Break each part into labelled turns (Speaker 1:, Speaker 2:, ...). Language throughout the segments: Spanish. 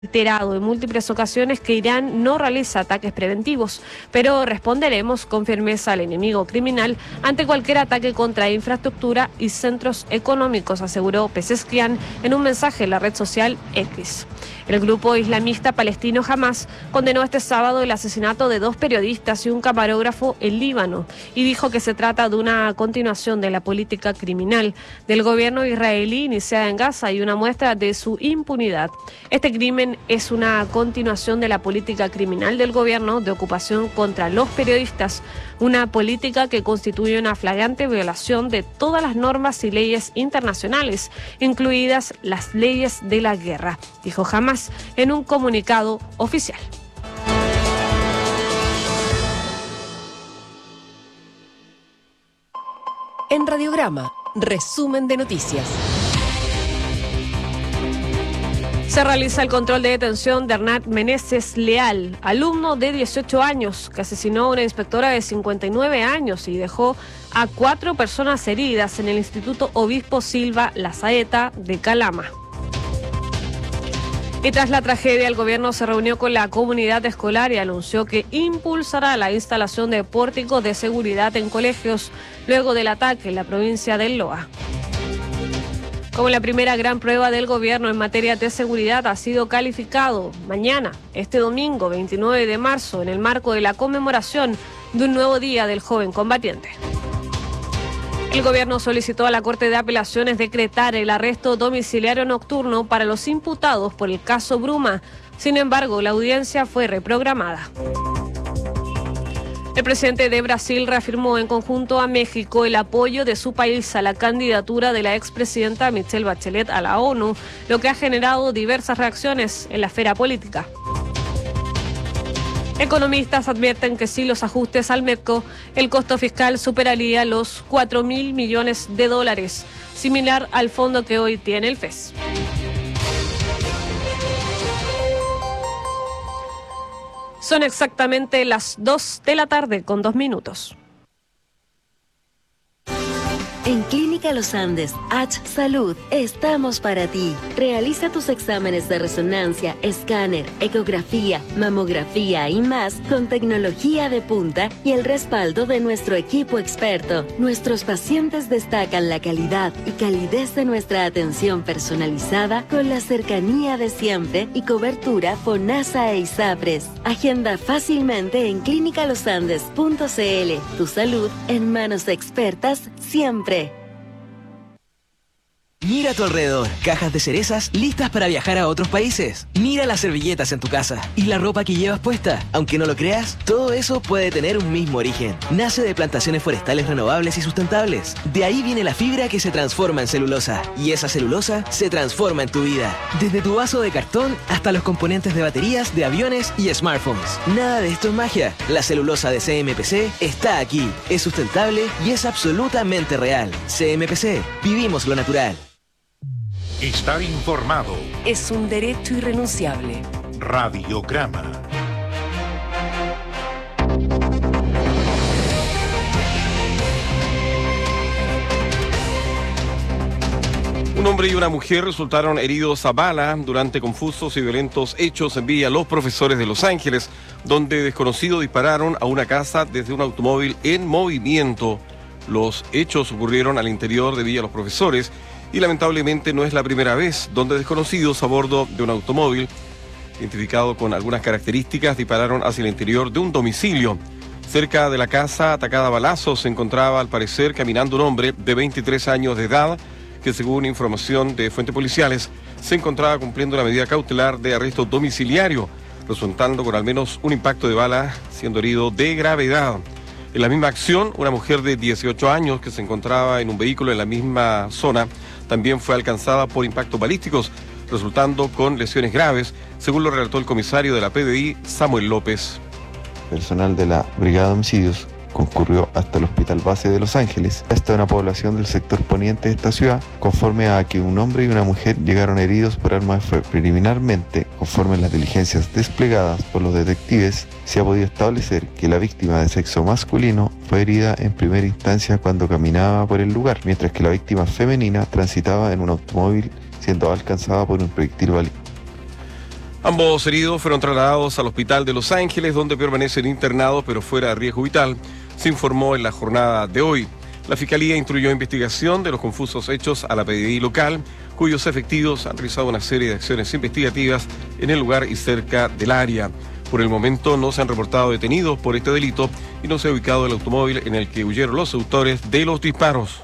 Speaker 1: reiterado en múltiples ocasiones que Irán no realiza ataques preventivos, pero responderemos con firmeza al enemigo criminal ante cualquier ataque contra infraestructura y centros económicos, aseguró Pezeshkian en un mensaje en la red social X. El grupo islamista palestino Hamás condenó este sábado el asesinato de 2 periodistas y un camarógrafo en Líbano y dijo que se trata de una continuación de la política criminal del gobierno israelí iniciada en Gaza y una muestra de su impunidad. Este crimen es una continuación de la política criminal del gobierno de ocupación contra los periodistas, una política que constituye una flagrante violación de todas las normas y leyes internacionales, incluidas las leyes de la guerra, dijo Hamás en un comunicado oficial.
Speaker 2: En Radiograma, resumen de noticias.
Speaker 1: Se realiza el control de detención de Hernán Meneses Leal, alumno de 18 años, que asesinó a una inspectora de 59 años y dejó a 4 personas heridas en el Instituto Obispo Silva La Saeta de Calama. Y tras la tragedia, el gobierno se reunió con la comunidad escolar y anunció que impulsará la instalación de pórticos de seguridad en colegios luego del ataque en la provincia del Loa. Como la primera gran prueba del gobierno en materia de seguridad ha sido calificado mañana, este domingo 29 de marzo, en el marco de la conmemoración de un nuevo día del joven combatiente. El gobierno solicitó a la Corte de Apelaciones decretar el arresto domiciliario nocturno para los imputados por el caso Bruma. Sin embargo, la audiencia fue reprogramada. El presidente de Brasil reafirmó en conjunto a México el apoyo de su país a la candidatura de la expresidenta Michelle Bachelet a la ONU, lo que ha generado diversas reacciones en la esfera política. Economistas advierten que sin los ajustes al MEPCO, el costo fiscal superaría los $4.000 millones, similar al fondo que hoy tiene el FES. Son exactamente las 2 de la tarde con 2 minutos.
Speaker 3: En Clínica Los Andes, H Salud, estamos para ti. Realiza tus exámenes de resonancia, escáner, ecografía, mamografía y más con tecnología de punta y el respaldo de nuestro equipo experto. Nuestros pacientes destacan la calidad y calidez de nuestra atención personalizada con la cercanía de siempre y cobertura FONASA e ISAPRES. Agenda fácilmente en clinicalosandes.cl. Tu salud en manos expertas siempre.
Speaker 4: Mira a tu alrededor, cajas de cerezas listas para viajar a otros países. Mira las servilletas en tu casa y la ropa que llevas puesta. Aunque no lo creas, todo eso puede tener un mismo origen. Nace de plantaciones forestales renovables y sustentables. De ahí viene la fibra que se transforma en celulosa. Y esa celulosa se transforma en tu vida. Desde tu vaso de cartón hasta los componentes de baterías, de aviones y smartphones. Nada de esto es magia. La celulosa de CMPC está aquí. Es sustentable y es absolutamente real. CMPC, vivimos lo natural.
Speaker 5: Estar informado
Speaker 2: Es un derecho irrenunciable.
Speaker 5: Radiograma.
Speaker 6: Un hombre y una mujer resultaron heridos a bala durante confusos y violentos hechos en Villa Los Profesores de Los Ángeles, donde desconocidos dispararon a una casa desde un automóvil en movimiento. Los hechos ocurrieron al interior de Villa Los Profesores y lamentablemente no es la primera vez donde desconocidos a bordo de un automóvil, identificado con algunas características, dispararon hacia el interior de un domicilio. Cerca de la casa atacada a balazos se encontraba al parecer caminando un hombre de 23 años de edad que, según información de fuentes policiales, se encontraba cumpliendo la medida cautelar de arresto domiciliario, resultando con al menos un impacto de bala, siendo herido de gravedad. En la misma acción, una mujer de 18 años que se encontraba en un vehículo en la misma zona también fue alcanzada por impactos balísticos, resultando con lesiones graves, según lo relató el comisario de la PDI, Samuel López.
Speaker 7: Personal de la Brigada de Homicidios concurrió hasta el Hospital Base de Los Ángeles, hasta una población del sector poniente de esta ciudad, conforme a que un hombre y una mujer llegaron heridos por arma de fuego. Preliminarmente, conforme a las diligencias desplegadas por los detectives, se ha podido establecer que la víctima de sexo masculino fue herida en primera instancia cuando caminaba por el lugar, mientras que la víctima femenina transitaba en un automóvil siendo alcanzada por un proyectil balístico.
Speaker 6: Ambos heridos fueron trasladados al hospital de Los Ángeles, donde permanecen internados pero fuera de riesgo vital, se informó en la jornada de hoy. La Fiscalía instruyó investigación de los confusos hechos a la PDI local, cuyos efectivos han realizado una serie de acciones investigativas en el lugar y cerca del área. Por el momento no se han reportado detenidos por este delito y no se ha ubicado el automóvil en el que huyeron los autores de los disparos.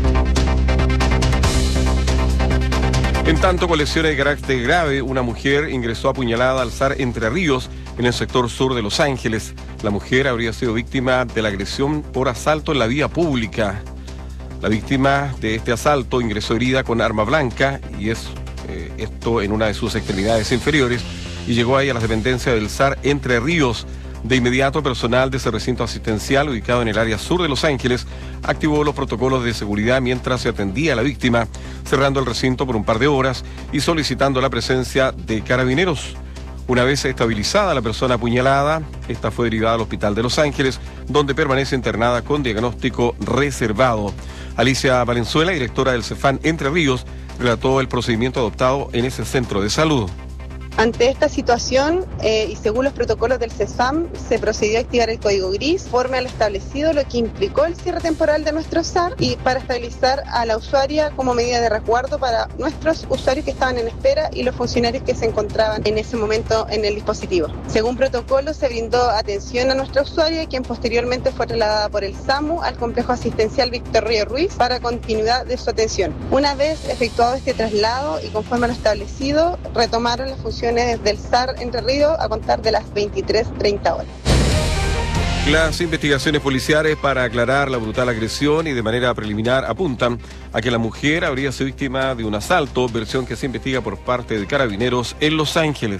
Speaker 6: En tanto, con lesiones de carácter grave, una mujer ingresó apuñalada al SAR Entre Ríos, en el sector sur de Los Ángeles. La mujer habría sido víctima de la agresión por asalto en la vía pública. La víctima de este asalto ingresó herida con arma blanca, y esto en una de sus extremidades inferiores, y llegó ahí a las dependencias del SAR Entre Ríos. De inmediato, personal de ese recinto asistencial ubicado en el área sur de Los Ángeles activó los protocolos de seguridad mientras se atendía a la víctima, cerrando el recinto por un par de horas y solicitando la presencia de carabineros. Una vez estabilizada la persona apuñalada, esta fue derivada al hospital de Los Ángeles, donde permanece internada con diagnóstico reservado. Alicia Valenzuela, directora del CEFAM Entre Ríos, relató el procedimiento adoptado en ese centro de salud.
Speaker 8: Ante esta situación y según los protocolos del CEFAM, se procedió a activar el código gris conforme a lo establecido, lo que implicó el cierre temporal de nuestro SAR y para estabilizar a la usuaria como medida de resguardo para nuestros usuarios que estaban en espera y los funcionarios que se encontraban en ese momento en el dispositivo. Según protocolo, se brindó atención a nuestra usuaria, quien posteriormente fue trasladada por el SAMU al complejo asistencial Víctor Río Ruiz para continuidad de su atención. Una vez efectuado este traslado y conforme a lo establecido, retomaron las funciones del SAR Entre Ríos a contar de las 23:30 horas.
Speaker 6: Las investigaciones policiales para aclarar la brutal agresión y de manera preliminar apuntan a que la mujer habría sido víctima de un asalto, versión que se investiga por parte de carabineros en Los Ángeles.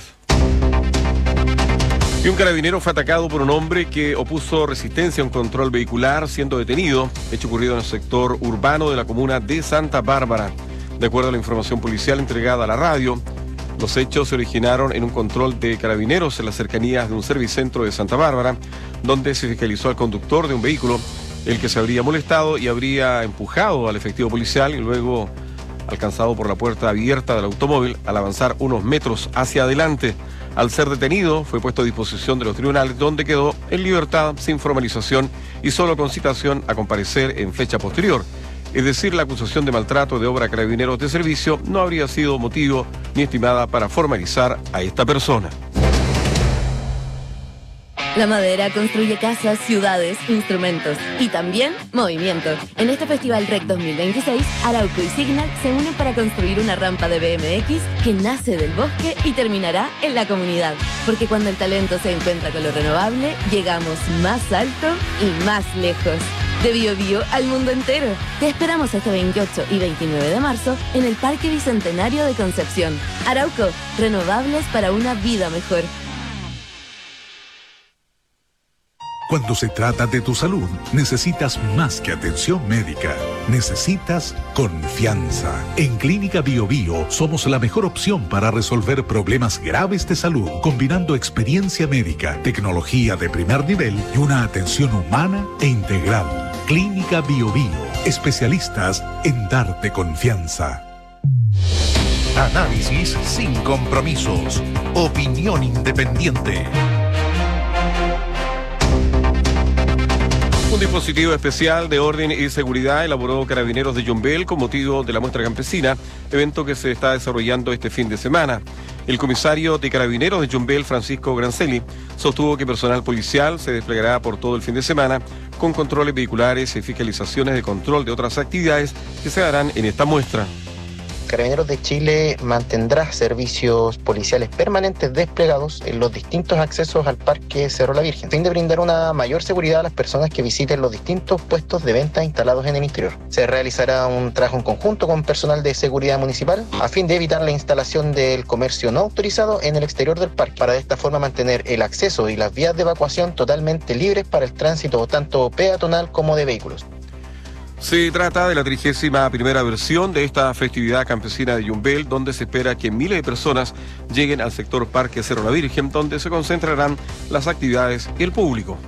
Speaker 6: Y un carabinero fue atacado por un hombre que opuso resistencia a un control vehicular, siendo detenido, hecho ocurrido en el sector urbano de la comuna de Santa Bárbara. De acuerdo a la información policial entregada a la radio, los hechos se originaron en un control de carabineros en las cercanías de un servicentro de Santa Bárbara, donde se fiscalizó al conductor de un vehículo, el que se habría molestado y habría empujado al efectivo policial y luego alcanzado por la puerta abierta del automóvil al avanzar unos metros hacia adelante. Al ser detenido, fue puesto a disposición de los tribunales, donde quedó en libertad sin formalización y solo con citación a comparecer en fecha posterior. Es decir, la acusación de maltrato de obra a carabineros de servicio no habría sido motivo ni estimada para formalizar a esta persona.
Speaker 3: La madera construye casas, ciudades, instrumentos y también movimiento. En este Festival REC 2026, Arauco y Signal se unen para construir una rampa de BMX que nace del bosque y terminará en la comunidad. Porque cuando el talento se encuentra con lo renovable, llegamos más alto y más lejos. De Biobío al mundo entero. Te esperamos este 28 y 29 de marzo en el Parque Bicentenario de Concepción. Arauco, renovables para una vida mejor.
Speaker 5: Cuando se trata de tu salud, necesitas más que atención médica. Necesitas confianza. En Clínica Biobío somos la mejor opción para resolver problemas graves de salud, combinando experiencia médica, tecnología de primer nivel y una atención humana e integral. Clínica Biobío, especialistas en darte confianza. Análisis sin compromisos. Opinión independiente.
Speaker 6: Un dispositivo especial de orden y seguridad elaboró Carabineros de Yumbel con motivo de la muestra campesina, evento que se está desarrollando este fin de semana. El comisario de Carabineros de Yumbel, Francisco Grancelli, sostuvo que personal policial se desplegará por todo el fin de semana con controles vehiculares y fiscalizaciones de control de otras actividades que se darán en esta muestra.
Speaker 9: Carabineros de Chile mantendrá servicios policiales permanentes desplegados en los distintos accesos al Parque Cerro La Virgen, a fin de brindar una mayor seguridad a las personas que visiten los distintos puestos de venta instalados en el interior. Se realizará un trabajo en conjunto con personal de seguridad municipal a fin de evitar la instalación del comercio no autorizado en el exterior del parque, para de esta forma mantener el acceso y las vías de evacuación totalmente libres para el tránsito tanto peatonal como de vehículos.
Speaker 6: Se trata de la 31ª versión de esta festividad campesina de Yumbel, donde se espera que miles de personas lleguen al sector Parque Cerro La Virgen, donde se concentrarán las actividades y el público.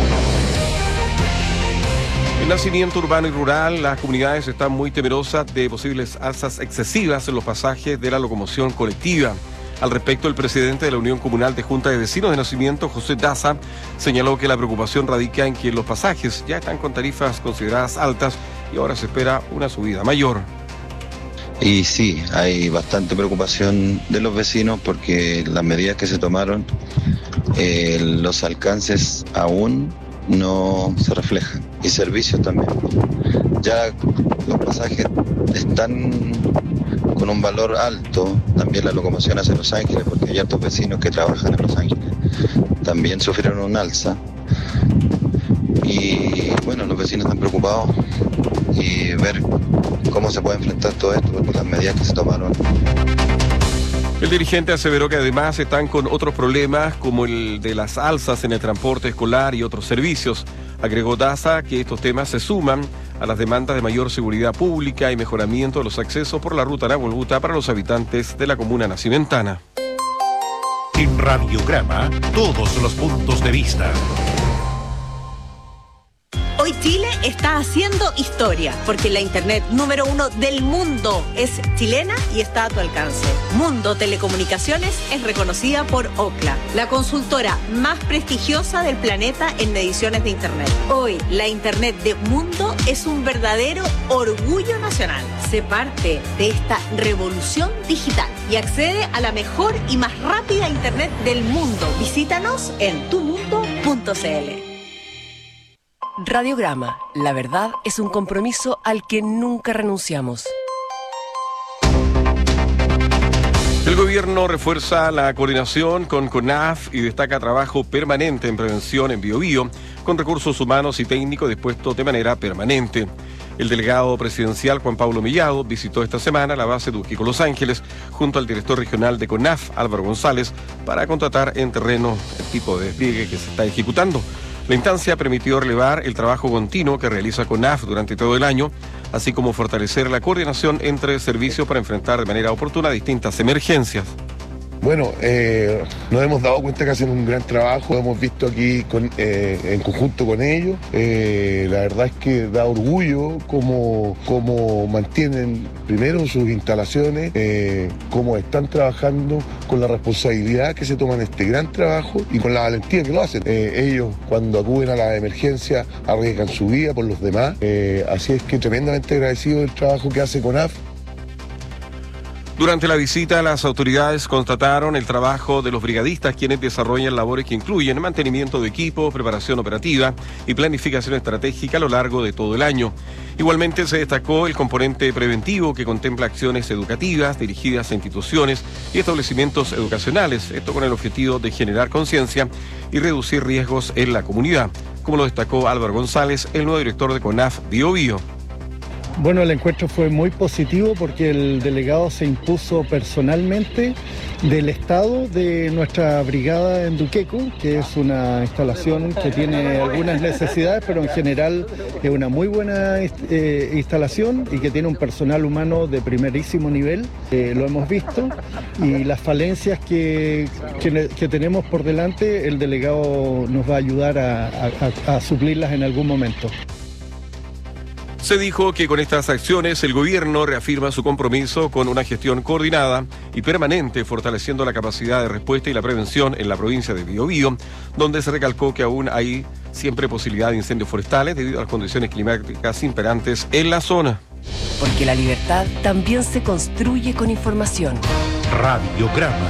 Speaker 6: En nacimiento urbano y rural, las comunidades están muy temerosas de posibles alzas excesivas en los pasajes de la locomoción colectiva. Al respecto, el presidente de la Unión Comunal de Junta de Vecinos de Nacimiento, José Daza, señaló que la preocupación radica en que los pasajes ya están con tarifas consideradas altas y ahora se espera una subida mayor.
Speaker 10: Y sí, hay bastante preocupación de los vecinos porque las medidas que se tomaron, los alcances aún no se reflejan, y servicios también. Ya los pasajes están con un valor alto, también la locomoción hacia Los Ángeles, porque hay hartos vecinos que trabajan en Los Ángeles, también sufrieron un alza. Y bueno, los vecinos están preocupados y ver cómo se puede enfrentar todo esto, porque las medidas que se tomaron.
Speaker 6: El dirigente aseveró que además están con otros problemas como el de las alzas en el transporte escolar y otros servicios. Agregó Daza que estos temas se suman a las demandas de mayor seguridad pública y mejoramiento de los accesos por la ruta Nahuelbuta para los habitantes de la comuna nacimentana.
Speaker 5: En Radiograma, todos los puntos de vista.
Speaker 11: Hoy Chile está haciendo historia, porque la internet número 1 del mundo es chilena y está a tu alcance. Mundo Telecomunicaciones es reconocida por Ookla, la consultora más prestigiosa del planeta en mediciones de internet. Hoy, la internet de Mundo es un verdadero orgullo nacional. Sé parte de esta revolución digital y accede a la mejor y más rápida internet del mundo. Visítanos en tumundo.cl.
Speaker 2: Radiograma, la verdad es un compromiso al que nunca renunciamos.
Speaker 6: El gobierno refuerza la coordinación con CONAF y destaca trabajo permanente en prevención en Biobío, con recursos humanos y técnicos dispuestos de manera permanente. El delegado presidencial Juan Pablo Mellado visitó esta semana la base Duquico Los Ángeles junto al director regional de CONAF, Álvaro González, para contratar en terreno el tipo de despliegue que se está ejecutando. La instancia permitió relevar el trabajo continuo que realiza CONAF durante todo el año, así como fortalecer la coordinación entre servicios para enfrentar de manera oportuna distintas emergencias.
Speaker 12: Bueno, nos hemos dado cuenta que hacen un gran trabajo, lo hemos visto aquí en conjunto con ellos. La verdad es que da orgullo cómo mantienen primero sus instalaciones, cómo están trabajando con la responsabilidad que se toman este gran trabajo y con la valentía que lo hacen. Ellos cuando acuden a la emergencia arriesgan su vida por los demás, así es que tremendamente agradecido del trabajo que hace CONAF.
Speaker 6: Durante la visita, las autoridades constataron el trabajo de los brigadistas, quienes desarrollan labores que incluyen mantenimiento de equipos, preparación operativa y planificación estratégica a lo largo de todo el año. Igualmente se destacó el componente preventivo, que contempla acciones educativas dirigidas a instituciones y establecimientos educacionales, esto con el objetivo de generar conciencia y reducir riesgos en la comunidad, como lo destacó Álvaro González, el nuevo director de CONAF Biobío.
Speaker 13: Bueno, el encuentro fue muy positivo porque el delegado se impuso personalmente del estado de nuestra brigada en Duqueco, que es una instalación que tiene algunas necesidades, pero en general es una muy buena instalación y que tiene un personal humano de primerísimo nivel. Lo hemos visto, y las falencias que tenemos por delante, el delegado nos va a ayudar a suplirlas en algún momento.
Speaker 6: Se dijo que con estas acciones el gobierno reafirma su compromiso con una gestión coordinada y permanente, fortaleciendo la capacidad de respuesta y la prevención en la provincia de Biobío, donde se recalcó que aún hay siempre posibilidad de incendios forestales debido a las condiciones climáticas imperantes en la zona.
Speaker 2: Porque la libertad también se construye con información.
Speaker 5: Radiograma.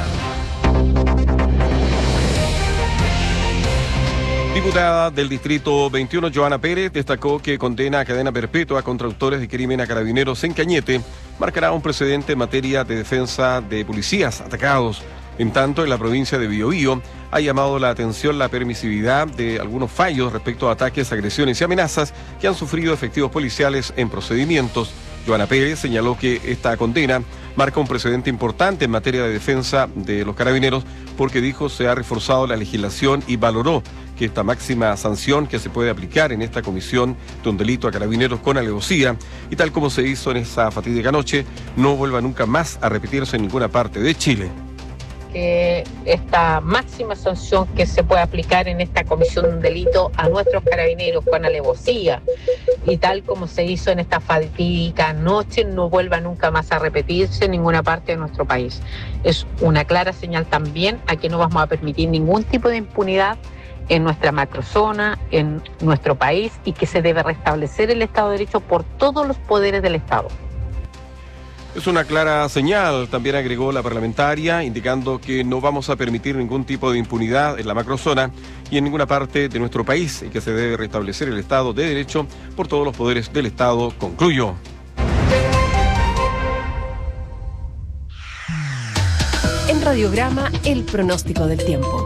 Speaker 6: Diputada del Distrito 21, Joana Pérez, destacó que condena a cadena perpetua contra autores de crimen a carabineros en Cañete marcará un precedente en materia de defensa de policías atacados. En tanto, en la provincia de Biobío ha llamado la atención la permisividad de algunos fallos respecto a ataques, agresiones y amenazas que han sufrido efectivos policiales en procedimientos. Joana Pérez señaló que esta condena marca un precedente importante en materia de defensa de los carabineros porque, dijo, se ha reforzado la legislación y valoró que esta máxima sanción que se puede aplicar en esta comisión de un delito a carabineros con alevosía y tal como se hizo en esa fatídica noche, no vuelva nunca más a repetirse en ninguna parte de Chile.
Speaker 14: que esta máxima sanción que se puede aplicar en esta comisión de un delito a nuestros carabineros con alevosía y tal como se hizo en esta fatídica noche no vuelva nunca más a repetirse en ninguna parte de nuestro país. Es una clara señal también a que no vamos a permitir ningún tipo de impunidad en nuestra macrozona, en nuestro país, y que se debe restablecer el Estado de Derecho por todos los poderes del Estado.
Speaker 6: Es una clara señal, también agregó la parlamentaria, indicando que no vamos a permitir ningún tipo de impunidad en la macrozona y en ninguna parte de nuestro país, y que se debe restablecer el Estado de Derecho por todos los poderes del Estado, concluyó.
Speaker 2: En Radiograma, el pronóstico del tiempo.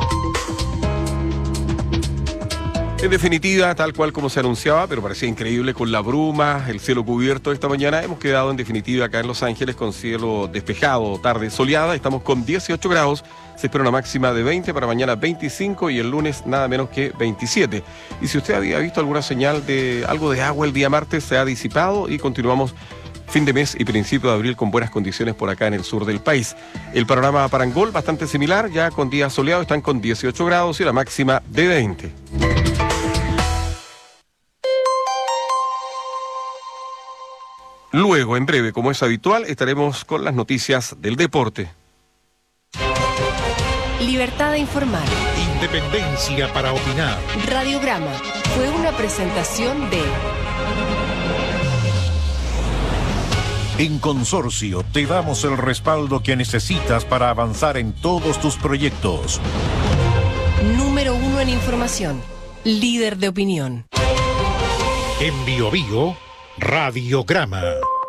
Speaker 6: En definitiva, tal cual como se anunciaba, pero parecía increíble con la bruma, el cielo cubierto esta mañana, hemos quedado en definitiva acá en Los Ángeles con cielo despejado, tarde soleada, estamos con 18 grados, se espera una máxima de 20, para mañana 25 y el lunes nada menos que 27. Y si usted había visto alguna señal de algo de agua el día martes, se ha disipado y continuamos fin de mes y principio de abril con buenas condiciones por acá en el sur del país. El panorama para Angol bastante similar, ya con días soleados, están con 18 grados y la máxima de 20. Luego, en breve, como es habitual, estaremos con las noticias del deporte.
Speaker 2: Libertad de informar.
Speaker 5: Independencia para opinar.
Speaker 2: Radiograma fue una presentación de...
Speaker 5: En Consorcio te damos el respaldo que necesitas para avanzar en todos tus proyectos.
Speaker 2: Número 1 en información. Líder de opinión.
Speaker 5: En Biobío, Radiograma.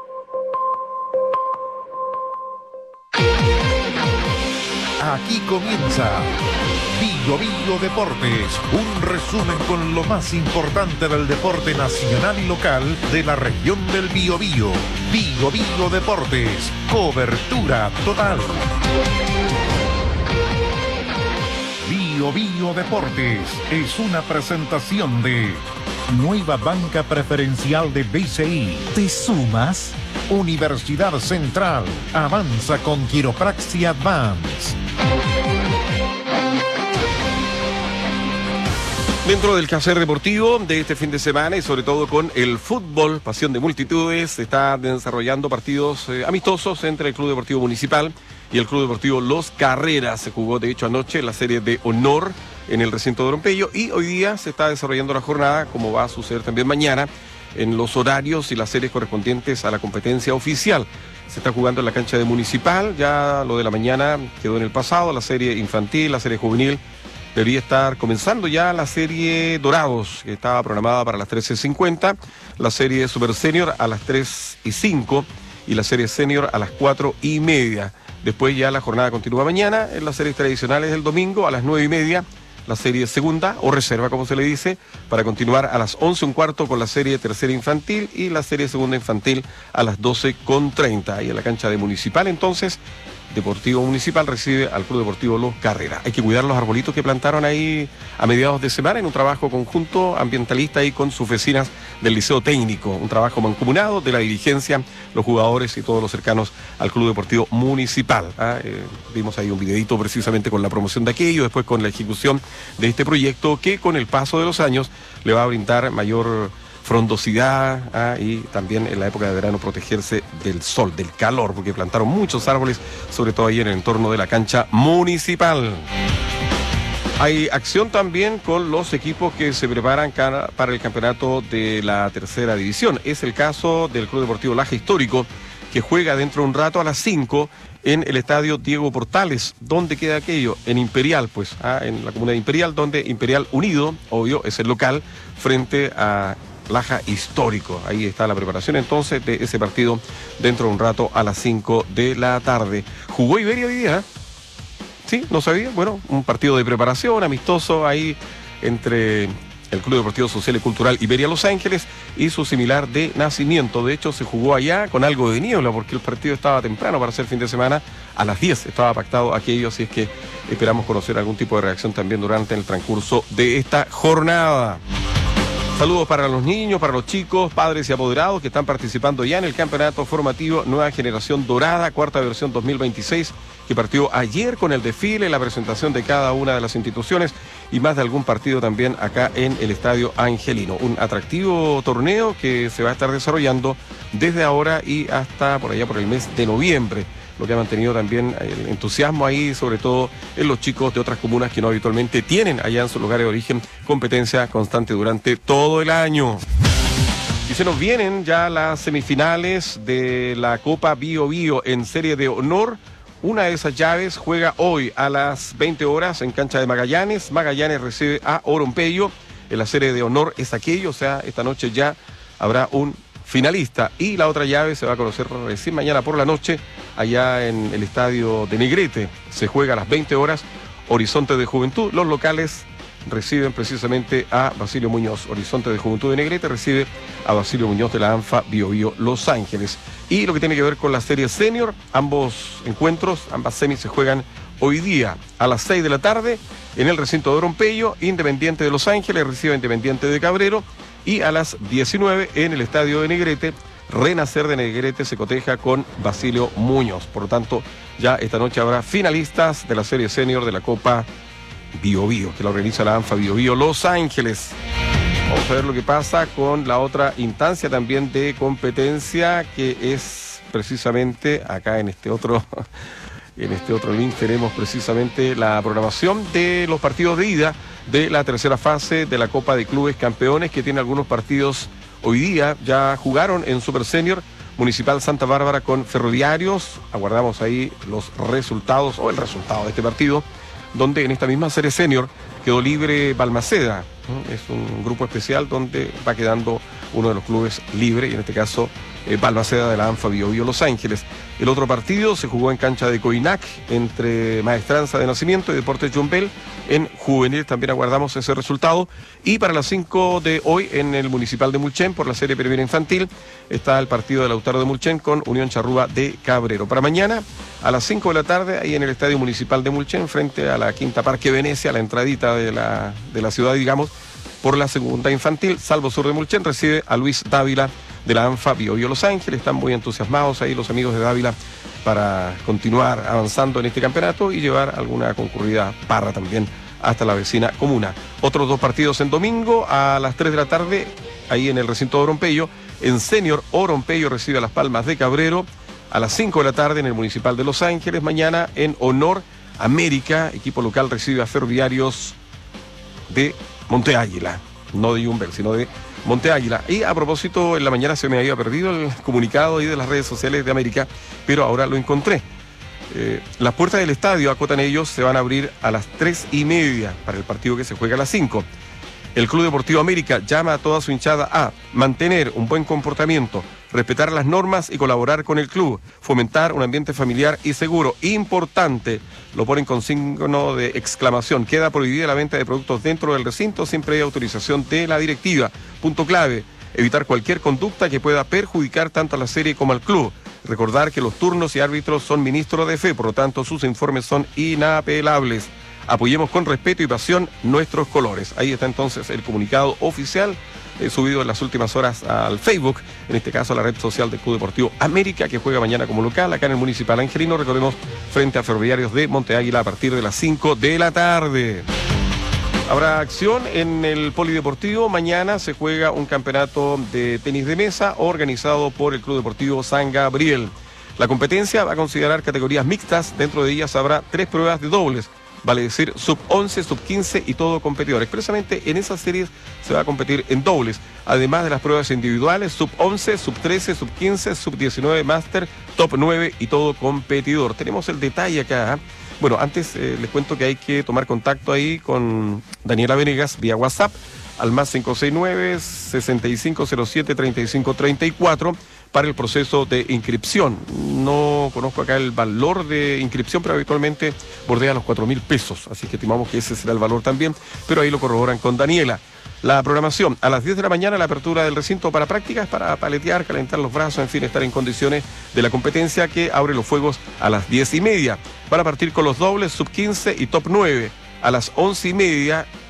Speaker 5: Aquí comienza Biobío Deportes, un resumen con lo más importante del deporte nacional y local de la región del Biobío. Biobío Deportes, cobertura total. Biobío Deportes es una presentación de Nueva Banca Preferencial de BCI. ¿Te sumas? Universidad Central avanza con Quiropraxia Advance.
Speaker 6: Dentro del quehacer deportivo de este fin de semana y sobre todo con el fútbol, pasión de multitudes, se están desarrollando partidos amistosos entre el Club Deportivo Municipal y el Club Deportivo Los Carreras. Se jugó de hecho anoche la serie de honor en el recinto de Rompello y hoy día se está desarrollando la jornada, como va a suceder también mañana, en los horarios y las series correspondientes a la competencia oficial. Se está jugando en la cancha de Municipal, ya lo de la mañana quedó en el pasado, la serie infantil, la serie juvenil. Debería estar comenzando ya la serie Dorados, que estaba programada para las 13:50, la serie Super Senior a las 3:05 y la serie Senior a las 4:30. Después ya la jornada continúa mañana, en las series tradicionales del domingo a las 9:30, la serie segunda o reserva como se le dice, para continuar a las 11:15 con la serie tercera infantil y la serie segunda infantil a las 12:30. Ahí en la cancha de Municipal entonces, Deportivo Municipal recibe al Club Deportivo Los Carreras. Hay que cuidar los arbolitos que plantaron ahí a mediados de semana en un trabajo conjunto ambientalista ahí con sus vecinas del Liceo Técnico. Un trabajo mancomunado de la dirigencia, los jugadores y todos los cercanos al Club Deportivo Municipal. Vimos ahí un videito precisamente con la promoción de aquello, después con la ejecución de este proyecto que con el paso de los años le va a brindar mayor frondosidad y también en la época de verano protegerse del sol, del calor, porque plantaron muchos árboles, sobre todo ahí en el entorno de la cancha municipal. Hay acción también con los equipos que se preparan para el campeonato de la tercera división. Es el caso del Club Deportivo Laja Histórico, que juega dentro de un rato a las 5 en el estadio Diego Portales. ¿Dónde queda aquello? En Imperial, pues, en la comuna de Imperial, donde Imperial Unido, obvio, es el local, frente a Laja Histórico. Ahí está la preparación entonces de ese partido dentro de un rato a las 5 de la tarde. ¿Jugó Iberia hoy día? ¿Sí? ¿No sabía? Bueno, un partido de preparación amistoso ahí entre el Club Deportivo Social y Cultural Iberia Los Ángeles y su similar de Nacimiento. De hecho, se jugó allá con algo de niebla porque el partido estaba temprano para ser fin de semana. A las 10 estaba pactado aquello, así es que esperamos conocer algún tipo de reacción también durante el transcurso de esta jornada. Saludos para los niños, para los chicos, padres y apoderados que están participando ya en el campeonato formativo Nueva Generación Dorada, cuarta versión 2026, que partió ayer con el desfile, la presentación de cada una de las instituciones y más de algún partido también acá en el Estadio Angelino. Un atractivo torneo que se va a estar desarrollando desde ahora y hasta por allá por el mes de noviembre, lo que ha mantenido también el entusiasmo ahí, sobre todo en los chicos de otras comunas que no habitualmente tienen allá en sus lugares de origen competencia constante durante todo el año. Y se nos vienen ya las semifinales de la Copa Bio Bio en serie de honor. Una de esas llaves juega hoy a las 20 horas en cancha de Magallanes. Magallanes recibe a Oropello. En la serie de honor es aquello, o sea, esta noche ya habrá un finalista. Y la otra llave se va a conocer recién mañana por la noche, allá en el estadio de Negrete. Se juega a las 20 horas, Horizonte de Juventud. Los locales reciben precisamente a Basilio Muñoz. Horizonte de Juventud de Negrete recibe a Basilio Muñoz de la ANFA Bio Bio Los Ángeles. Y lo que tiene que ver con la serie senior, ambos encuentros, ambas semis se juegan hoy día a las 6 de la tarde en el recinto de Oropello. Independiente de Los Ángeles recibe a Independiente de Cabrero. Y a las 19 en el estadio de Negrete, Renacer de Negrete se coteja con Basilio Muñoz. Por lo tanto, ya esta noche habrá finalistas de la serie senior de la Copa Bio Bio, que la organiza la ANFA Bio Bio Los Ángeles. Vamos a ver lo que pasa con la otra instancia también de competencia, que es precisamente acá en este otro link tenemos precisamente la programación de los partidos de ida de la tercera fase de la Copa de Clubes Campeones, que tiene algunos partidos hoy día. Ya jugaron en Super Senior Municipal Santa Bárbara con Ferroviarios. Aguardamos ahí los resultados o el resultado de este partido, donde en esta misma serie senior quedó libre Balmaceda. Es un grupo especial donde va quedando uno de los clubes libre, y en este caso Balmaceda de la ANFA Bio Bio Los Ángeles. El otro partido se jugó en cancha de Coinac entre Maestranza de Nacimiento y Deportes Jumbel. En juvenil también aguardamos ese resultado. Y para las 5 de hoy en el Municipal de Mulchen, por la serie primera infantil, está el partido de Lautaro de Mulchen con Unión Charrúa de Cabrero. Para mañana a las 5 de la tarde, ahí en el Estadio Municipal de Mulchen, frente a la Quinta Parque Venecia, la entradita de la ciudad, digamos, por la segunda infantil, Salvo Sur de Mulchen recibe a Luis Dávila de la ANFA Bio Bio Los Ángeles. Están muy entusiasmados ahí los amigos de Dávila para continuar avanzando en este campeonato y llevar alguna concurrida parra también hasta la vecina comuna. Otros dos partidos en domingo a las 3 de la tarde, ahí en el recinto de Oropello. En senior, Oropello recibe a Las Palmas de Cabrero. A las 5 de la tarde en el Municipal de Los Ángeles. Mañana en honor, América, equipo local, recibe a Ferroviarios de Monte Águila. No de Jumbel, sino de Monte Águila. Y a propósito, en la mañana se me había perdido el comunicado ahí de las redes sociales de América, pero ahora lo encontré. Las puertas del estadio, acotan ellos, se van a abrir a las 3:30 para el partido que se juega a las 5. El Club Deportivo América llama a toda su hinchada a mantener un buen comportamiento, respetar las normas y colaborar con el club, fomentar un ambiente familiar y seguro. Importante, lo ponen con signo de exclamación. Queda prohibida la venta de productos dentro del recinto sin previa autorización de la directiva. Punto clave, evitar cualquier conducta que pueda perjudicar tanto a la serie como al club. Recordar que los turnos y árbitros son ministros de fe, por lo tanto sus informes son inapelables. Apoyemos con respeto y pasión nuestros colores. Ahí está entonces el comunicado oficial subido en las últimas horas al Facebook, en este caso a la red social del Club Deportivo América, que juega mañana como local acá en el Municipal Angelino, recordemos, frente a Ferroviarios de Monte Águila a partir de las 5 de la tarde. Habrá acción en el Polideportivo. Mañana se juega un campeonato de tenis de mesa organizado por el Club Deportivo San Gabriel. La competencia va a considerar categorías mixtas. Dentro de ellas habrá 3 pruebas de dobles, vale decir sub-11, sub-15 y todo competidor. Expresamente en esas series se va a competir en dobles, además de las pruebas individuales, sub-11, sub-13, sub-15, sub-19, máster, top 9 y todo competidor. Tenemos el detalle acá. Bueno, antes les cuento que hay que tomar contacto ahí con Daniela Venegas vía WhatsApp al más 569-6507-3534 para el proceso de inscripción. No conozco acá el valor de inscripción, pero habitualmente bordea los 4.000 pesos, así que estimamos que ese será el valor también, pero ahí lo corroboran con Daniela. La programación, a las 10 de la mañana la apertura del recinto para prácticas, para paletear, calentar los brazos, en fin, estar en condiciones de la competencia que abre los fuegos a las 10:30. Van a partir con los dobles, sub-15 y top 9. A las 11:30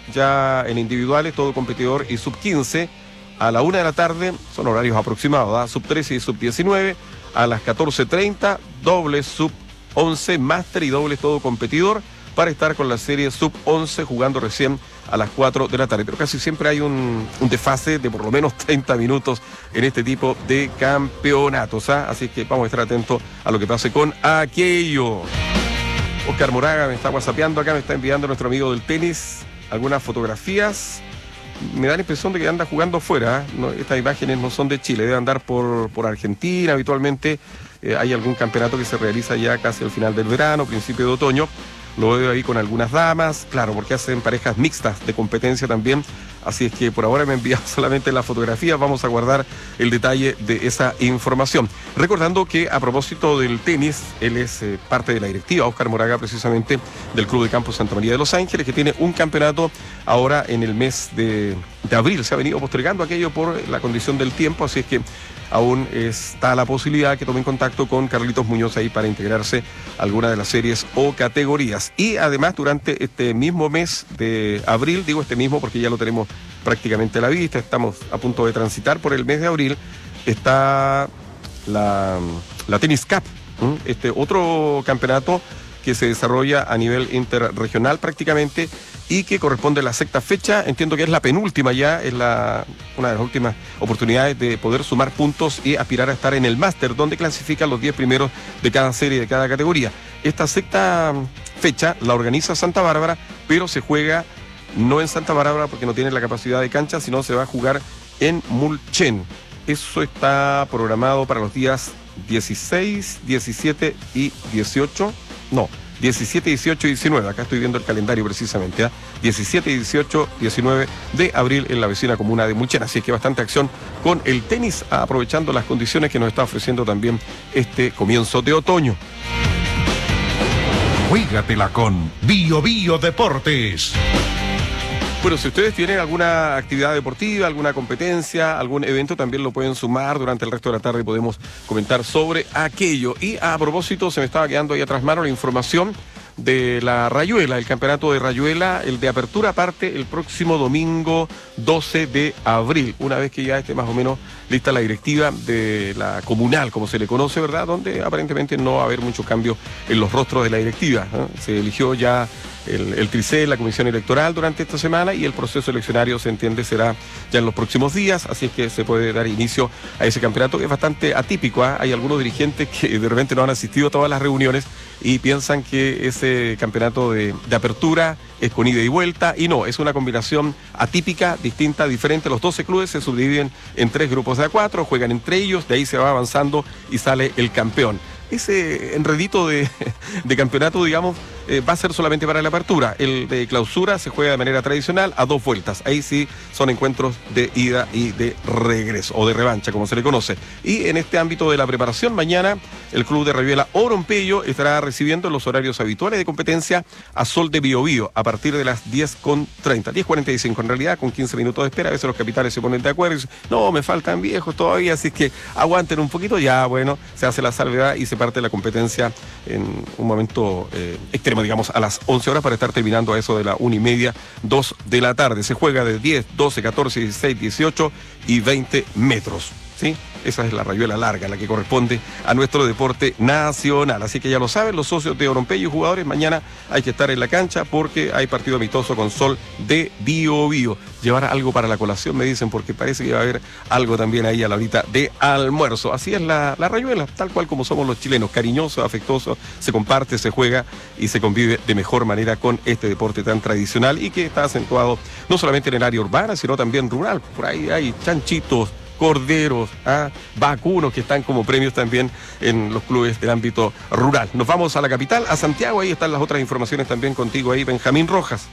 Speaker 6: ya en individuales, todo competidor y sub-15 a la 1 de la tarde, son horarios aproximados, sub-13 y sub-19, a las 14:30, dobles sub-11, máster y dobles todo competidor, para estar con la serie sub-11 jugando recién a las 4 de la tarde. Pero casi siempre hay un desfase de por lo menos 30 minutos en este tipo de campeonatos. Así que vamos a estar atentos a lo que pase con aquello. Oscar Moraga me está whatsappeando acá, me está enviando nuestro amigo del tenis algunas fotografías. Me da la impresión de que anda jugando fuera. No, estas imágenes no son de Chile, debe andar por Argentina habitualmente. Hay algún campeonato que se realiza ya casi al final del verano, principio de otoño. Lo veo ahí con algunas damas, claro, porque hacen parejas mixtas de competencia también. Así es que por ahora me envían solamente las fotografías, vamos a guardar el detalle de esa información. Recordando que a propósito del tenis, él es parte de la directiva, Oscar Moraga, precisamente del Club de Campo Santa María de Los Ángeles, que tiene un campeonato ahora en el mes de abril. Se ha venido postergando aquello por la condición del tiempo, así es que aún está la posibilidad que tomen contacto con Carlitos Muñoz ahí para integrarse a alguna de las series o categorías. Y además durante este mismo mes de abril, digo este mismo porque ya lo tenemos prácticamente a la vista, estamos a punto de transitar por el mes de abril, está la Tennis Cup, este otro campeonato que se desarrolla a nivel interregional prácticamente y que corresponde a la sexta fecha. Entiendo que es la penúltima ya, es una de las últimas oportunidades de poder sumar puntos y aspirar a estar en el máster, donde clasifican los 10 primeros de cada serie, de cada categoría. Esta sexta fecha la organiza Santa Bárbara, pero se juega no en Santa Bárbara porque no tiene la capacidad de cancha, sino se va a jugar en Mulchen. Eso está programado para los días 16, 17 y 18. No, 17, 18 y 19, acá estoy viendo el calendario precisamente, 17, 18, 19 de abril en la vecina comuna de Mulchen, así que bastante acción con el tenis, aprovechando las condiciones que nos está ofreciendo también este comienzo de otoño.
Speaker 5: Juégatela con Bio Bio Deportes.
Speaker 6: Bueno, si ustedes tienen alguna actividad deportiva, alguna competencia, algún evento, también lo pueden sumar durante el resto de la tarde y podemos comentar sobre aquello. Y a propósito, se me estaba quedando ahí atrás mano la información de la Rayuela, el campeonato de Rayuela, el de apertura parte el próximo domingo 12 de abril, una vez que ya esté más o menos lista la directiva de la comunal, como se le conoce, ¿verdad? Donde aparentemente no va a haber mucho cambio en los rostros de la directiva, ¿no? Se eligió ya el TRICE, la comisión electoral durante esta semana y el proceso eleccionario, se entiende, será ya en los próximos días, así es que se puede dar inicio a ese campeonato que es bastante atípico, ¿eh? Hay algunos dirigentes que de repente no han asistido a todas las reuniones y piensan que ese campeonato de apertura es con ida y vuelta, y no, es una combinación atípica, distinta, diferente. Los 12 clubes se subdividen en 3 grupos de a 4, juegan entre ellos, de ahí se va avanzando y sale el campeón. Ese enredito de campeonato, digamos, va a ser solamente para la apertura. El de clausura se juega de manera tradicional a 2 vueltas. Ahí sí son encuentros de ida y de regreso, o de revancha, como se le conoce. Y en este ámbito de la preparación, mañana el club de Rayuela Orompello estará recibiendo los horarios habituales de competencia a Sol de Biobío a partir de las 10:30, 10:45 en realidad, con 15 minutos de espera. A veces los capitanes se ponen de acuerdo y dicen, no, me faltan viejos todavía, así que aguanten un poquito. Ya, bueno, se hace la salvedad y se parte la competencia en un momento extremo, digamos, a las 11 horas para estar terminando a eso de la 1:30, 2 de la tarde. Se juega de 10, 12, 14, 16, 18 y 20 metros, ¿sí? Esa es la rayuela larga, la que corresponde a nuestro deporte nacional. Así que ya lo saben, los socios de Orompello y jugadores, mañana hay que estar en la cancha porque hay partido amistoso con Sol de Biobío. Llevar algo para la colación, me dicen, porque parece que va a haber algo también ahí a la horita de almuerzo. Así es la rayuela, tal cual como somos los chilenos, cariñosos, afectuosos, se comparte, se juega y se convive de mejor manera con este deporte tan tradicional y que está acentuado no solamente en el área urbana, sino también rural. Por ahí hay chanchitos, corderos, vacunos que están como premios también en los clubes del ámbito rural. Nos vamos a la capital, a Santiago, ahí están las otras informaciones también contigo ahí, Benjamín Rojas.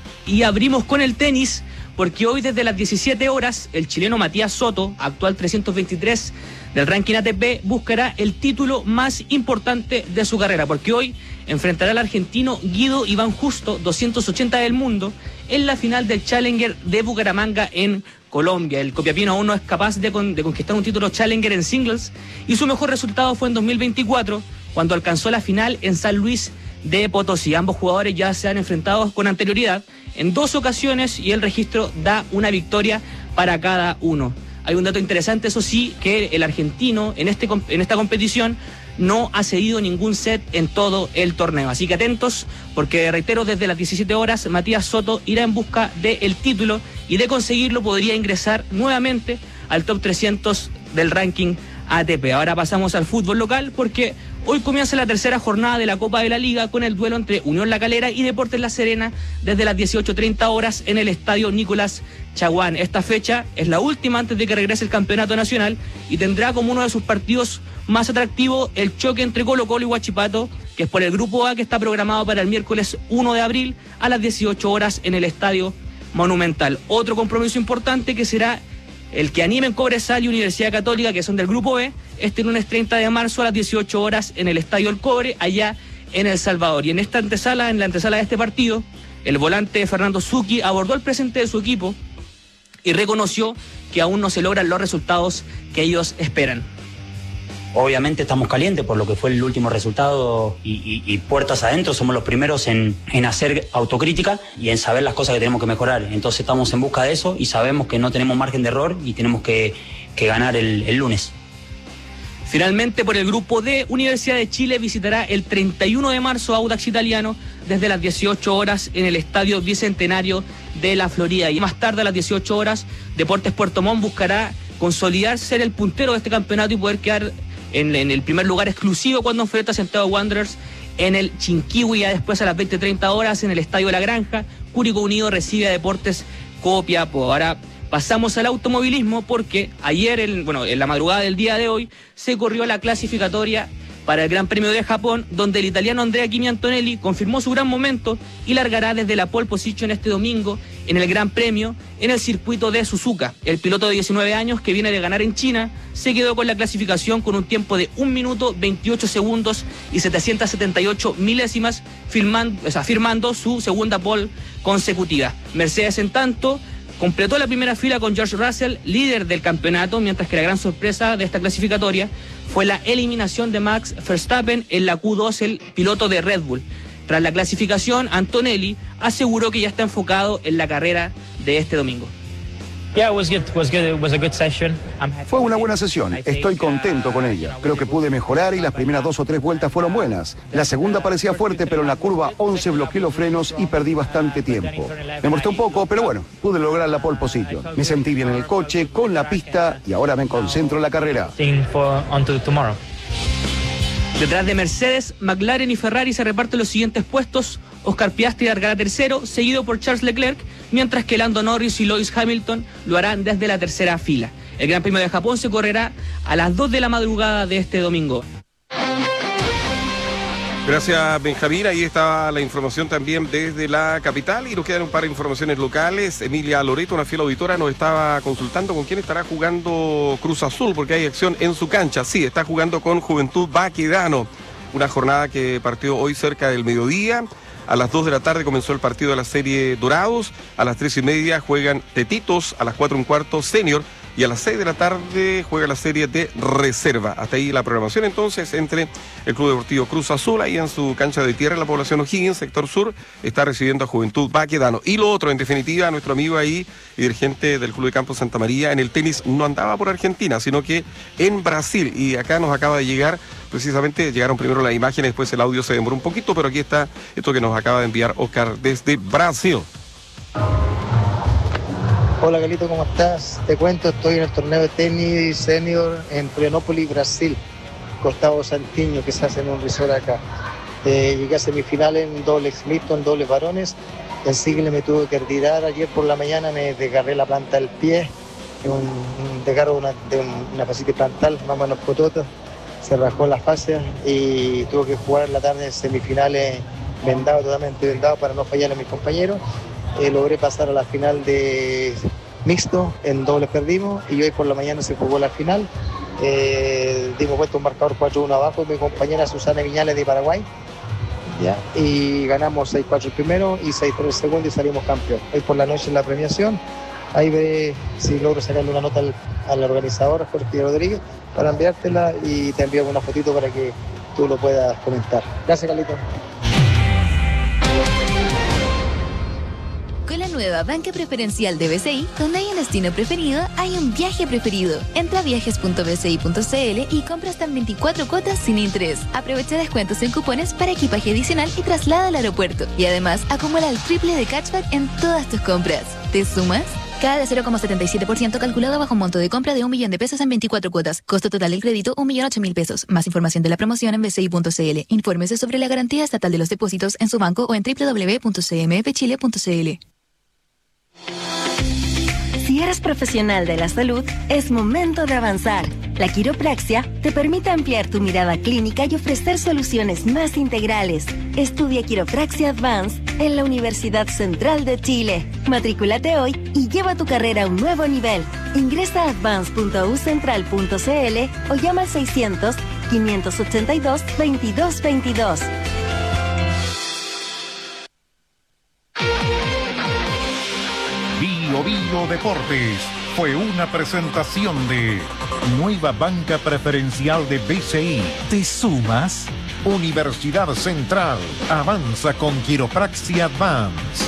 Speaker 15: Y abrimos con el tenis, porque hoy desde las 17 horas el chileno Matías Soto, actual 323 del ranking ATP, buscará el título más importante de su carrera, porque hoy enfrentará al argentino Guido Iván Justo, 280 del mundo, en la final del Challenger de Bucaramanga en Colombia. El copiapino aún no es capaz de conquistar un título Challenger en singles y su mejor resultado fue en 2024, cuando alcanzó la final en San Luis de Potosí. Ambos jugadores ya se han enfrentado con anterioridad en 2 ocasiones y el registro da una victoria para cada uno. Hay un dato interesante, eso sí, que el argentino en esta competición no ha cedido ningún set en todo el torneo. Así que atentos, porque reitero, desde las 17 horas Matías Soto irá en busca del título y de conseguirlo podría ingresar nuevamente al top 300 del ranking ATP. Ahora pasamos al fútbol local, porque hoy comienza la tercera jornada de la Copa de la Liga con el duelo entre Unión La Calera y Deportes La Serena desde las 18:30 horas en el estadio Nicolás Chaguán. Esta fecha es la última antes de que regrese el campeonato nacional y tendrá como uno de sus partidos más atractivos el choque entre Colo-Colo y Huachipato, que es por el grupo A, que está programado para el miércoles 1 de abril a las 18 horas en el estadio Monumental. Otro compromiso importante que será el que animen Cobresal y Universidad Católica, que son del grupo B, este lunes 30 de marzo a las 18 horas en el Estadio El Cobre, allá en El Salvador. Y en la antesala de este partido, el volante Fernando Zucchi abordó el presente de su equipo y reconoció que aún no se logran los resultados que ellos esperan.
Speaker 16: Obviamente estamos calientes por lo que fue el último resultado y puertas adentro. Somos los primeros en hacer autocrítica y en saber las cosas que tenemos que mejorar. Entonces estamos en busca de eso y sabemos que no tenemos margen de error y tenemos que ganar el lunes.
Speaker 15: Finalmente, por el grupo D, Universidad de Chile visitará el 31 de marzo a Audax Italiano desde las 18 horas en el Estadio Bicentenario de la Florida. Y más tarde, a las 18 horas, Deportes Puerto Montt buscará consolidar ser el puntero de este campeonato y poder quedar en el primer lugar exclusivo cuando enfrenta a Santiago Wanderers en el Chinquihue. Ya después, a las 20:30 horas en el Estadio La Granja, Curicó Unido recibe a Deportes Copiapó. Ahora pasamos al automovilismo, porque ayer, en la madrugada del día de hoy, se corrió la clasificatoria para el Gran Premio de Japón, donde el italiano Andrea Kimi Antonelli confirmó su gran momento y largará desde la pole position este domingo en el Gran Premio en el circuito de Suzuka. El piloto de 19 años, que viene de ganar en China, se quedó con la clasificación con un tiempo de 1 minuto 28 segundos y 778 milésimas, firmando su segunda pole consecutiva. Mercedes, en tanto, completó la primera fila con George Russell, líder del campeonato, mientras que la gran sorpresa de esta clasificatoria fue la eliminación de Max Verstappen en la Q2, el piloto de Red Bull. Tras la clasificación, Antonelli aseguró que ya está enfocado en la carrera de este domingo.
Speaker 17: Fue una buena sesión, estoy contento con ella. Creo que pude mejorar y las primeras 2 o 3 vueltas fueron buenas. La segunda parecía fuerte, pero en la curva 11 bloqueé los frenos y perdí bastante tiempo. Me molestó un poco, pero bueno, pude lograr la pole position. Me sentí bien en el coche, con la pista, y ahora me concentro en la carrera.
Speaker 15: Detrás de Mercedes, McLaren y Ferrari se reparten los siguientes puestos. Oscar Piastri largará tercero, seguido por Charles Leclerc, mientras que Lando Norris y Lewis Hamilton lo harán desde la tercera fila. El Gran Premio de Japón se correrá a las 2 de la madrugada de este domingo.
Speaker 6: Gracias, Benjamín. Ahí estaba la información también desde la capital, y nos quedan un par de informaciones locales. Emilia Loreto, una fiel auditora, nos estaba consultando con quién estará jugando Cruz Azul, porque hay acción en su cancha. Sí, está jugando con Juventud Baquedano, una jornada que partió hoy cerca del mediodía. A las 2 de la tarde comenzó el partido de la serie Dorados. A las 3:30 juegan Tetitos. A las 4:15 Senior. Y a las 6 de la tarde juega la serie de reserva. Hasta ahí la programación entonces entre el Club Deportivo Cruz Azul. Ahí en su cancha de tierra en la población O'Higgins, sector sur, está recibiendo a Juventud Baquedano. Y lo otro, en definitiva, nuestro amigo ahí y dirigente del Club de Campo Santa María, en el tenis no andaba por Argentina, sino que en Brasil. Y acá nos acaba de llegar, precisamente llegaron primero las imágenes, después el audio se demoró un poquito, pero aquí está esto que nos acaba de enviar Oscar desde Brasil.
Speaker 9: Hola Galito, ¿cómo estás? Te cuento, estoy en el torneo de tenis senior en Florianópolis, Brasil, Gustavo Santiño, que se hace en un resort acá. Llegué a semifinales en dobles mixto, en dobles varones. En single me tuve que retirar ayer por la mañana, me desgarré la planta del pie, un desgarro de una fascitis plantar, más o menos potota, se rascó la fascia y tuve que jugar en la tarde en semifinales vendado, totalmente vendado, para no fallar a mis compañeros. Logré pasar a la final de mixto, en dobles perdimos y hoy por la mañana se jugó la final. Dimos vuelta un marcador 4-1 abajo, mi compañera Susana Viñales de Paraguay, ¿ya? Y ganamos 6-4 el primero y 6-3 el segundo y salimos campeón. Hoy por la noche en la premiación, ahí veré si logro sacarle una nota al organizador, Jorge Rodríguez, para enviártela, y te envío una fotito para que tú lo puedas comentar. Gracias, Carlito.
Speaker 18: nueva banca preferencial de BCI, donde hay un destino preferido, hay un viaje preferido. Entra a viajes.bci.cl y compra hasta en 24 cuotas sin interés. Aprovecha descuentos en cupones para equipaje adicional y traslada al aeropuerto. Y además, acumula el triple de cashback en todas tus compras. ¿Te sumas? Cada de 0,77% calculado bajo un monto de compra de 1 millón de pesos en 24 cuotas. Costo total del crédito, 1.008.000 pesos. Más información de la promoción en bci.cl. Infórmese sobre la garantía estatal de los depósitos en su banco o en www.cmfchile.cl.
Speaker 3: Si eres profesional de la salud, es momento de avanzar. La quiropraxia te permite ampliar tu mirada clínica y ofrecer soluciones más integrales. Estudia Quiropraxia Advance en la Universidad Central de Chile. Matrículate hoy y lleva tu carrera a un nuevo nivel. Ingresa a advance.ucentral.cl o llama al 600-582-2222.
Speaker 19: Bio Deportes fue una presentación de Nueva Banca Preferencial de BCI. ¿Te sumas? Universidad Central avanza con Quiropraxia Advance.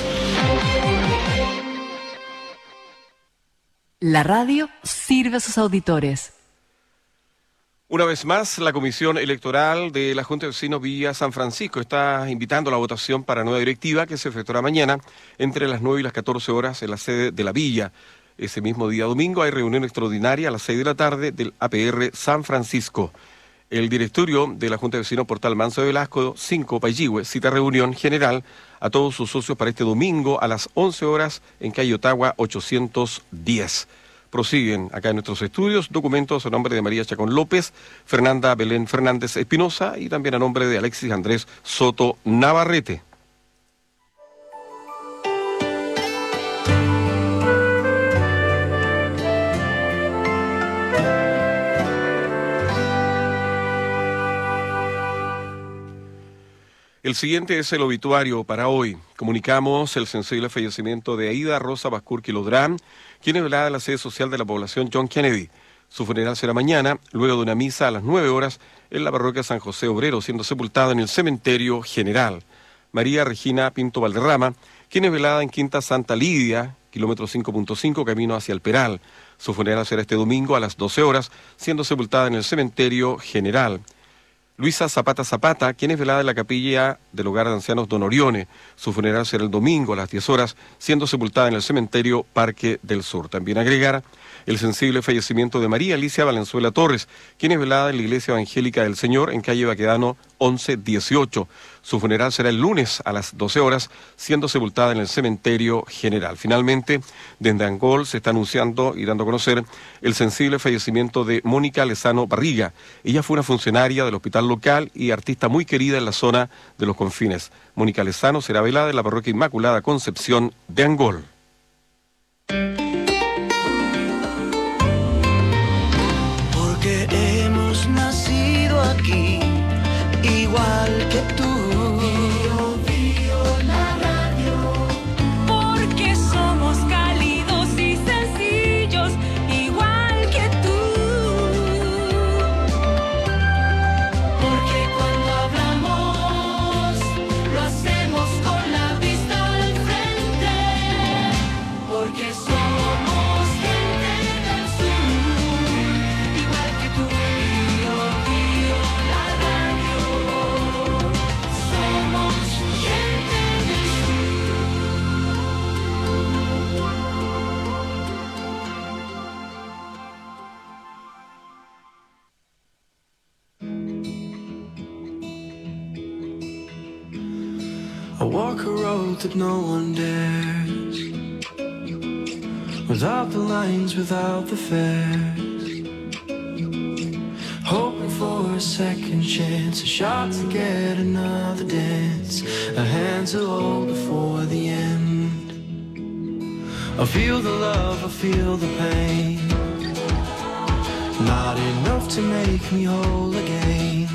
Speaker 20: La radio sirve a sus auditores.
Speaker 6: Una vez más, la Comisión Electoral de la Junta de Vecinos Villa San Francisco está invitando a la votación para nueva directiva que se efectuará mañana entre las 9 y las 14 horas en la sede de la Villa. Ese mismo día domingo hay reunión extraordinaria a las 6 de la tarde del APR San Francisco. El directorio de la Junta de Vecinos Portal Manso de Velasco 5 Payihue cita reunión general a todos sus socios para este domingo a las 11 horas en calle Ottawa 810. Prosiguen acá en nuestros estudios documentos a nombre de María Chacón López, Fernanda Belén Fernández Espinosa y también a nombre de Alexis Andrés Soto Navarrete. El siguiente es el obituario para hoy. Comunicamos el sensible fallecimiento de Aida Rosa Bascur Quilodrán, quien es velada en la sede social de la población John Kennedy. Su funeral será mañana, luego de una misa a las 9 horas en la parroquia San José Obrero, siendo sepultada en el cementerio general. María Regina Pinto Valderrama, quien es velada en Quinta Santa Lidia, kilómetro 5.5, camino hacia el Peral. Su funeral será este domingo a las 12 horas, siendo sepultada en el cementerio general. Luisa Zapata, quien es velada en la capilla del Hogar de Ancianos Don Orione. Su funeral será el domingo a las 10 horas, siendo sepultada en el cementerio Parque del Sur. También agregar el sensible fallecimiento de María Alicia Valenzuela Torres, quien es velada en la Iglesia Evangélica del Señor en calle Baquedano 1118. Su funeral será el lunes a las 12 horas, siendo sepultada en el cementerio general. Finalmente, desde Angol se está anunciando y dando a conocer el sensible fallecimiento de Mónica Lezano Barriga. Ella fue una funcionaria del hospital local y artista muy querida en la zona de los confines. Mónica Lezano será velada en la parroquia Inmaculada Concepción de Angol.
Speaker 21: Porque hemos nacido aquí, igual que tú.
Speaker 22: La radio. Porque somos cálidos y sencillos, igual que tú. Porque cuando hablamos, lo hacemos con la vista al frente. Porque somos gente del sur, igual que tú. La radio. Somos gente del
Speaker 21: I walk a road that no one dares, without the lines, without the fares, hoping for a second chance, a shot to get another dance, a hand to hold before the end. I feel the love, I feel the pain, not enough to make me whole again.